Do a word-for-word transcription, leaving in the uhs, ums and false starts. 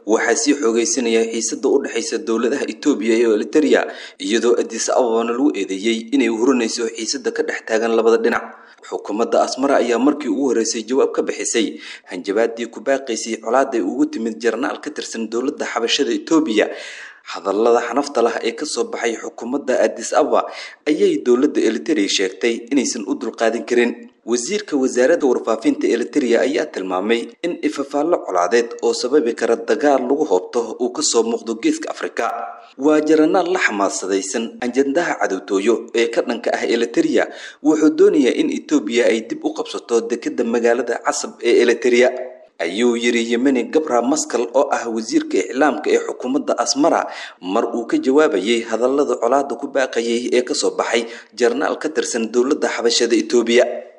waxaa sii xoogaysanaya xiisada u dhaxaysa dowladaha Itoobiya iyo Eritrea iyadoo Addis Ababa lagu eedeeyay inay hurinayso xiisada ka dhex taagan labada dhinac. xukuumadda Asmara ayaa markii ugu horeysay jawaab ka bixisay hanjabaadii ku baaqaysay colaad ay ugu timid jarnaal ka tirsan dowladda Xabashada Itoobiya. hadallada xanafta lah ee ka soo baxay xukuumadda Addis Ababa ayay dowladda Eritrea sheegtay inaysan u dulqaadan karin. wasiirka wasaaradda warfaafinta Eritrea ayaa tilmaamay in ifafaallo colaadeed oo sababi kara dagaal lagu hoobto uu ka soo muuqdo geeska Afrika. waa jarnaal la xamaasadaysan ajandaha cadowtooyo ee ka dhanka ah Eritrea wuxuu doonayaa in Itoobiya ay dib u qabsato dekedda magaalada Casab ee Eritrea. ayuu yiri Yemeni Gabra Maskal oo ah wasiirka iclaamka ee xukuumadda Asmara mar uu ka jawaabayay hadallada colaadda ku baaqayay ee ka soo baxay jarnaal ka tirsan dowladda Xabashada Itoobiya.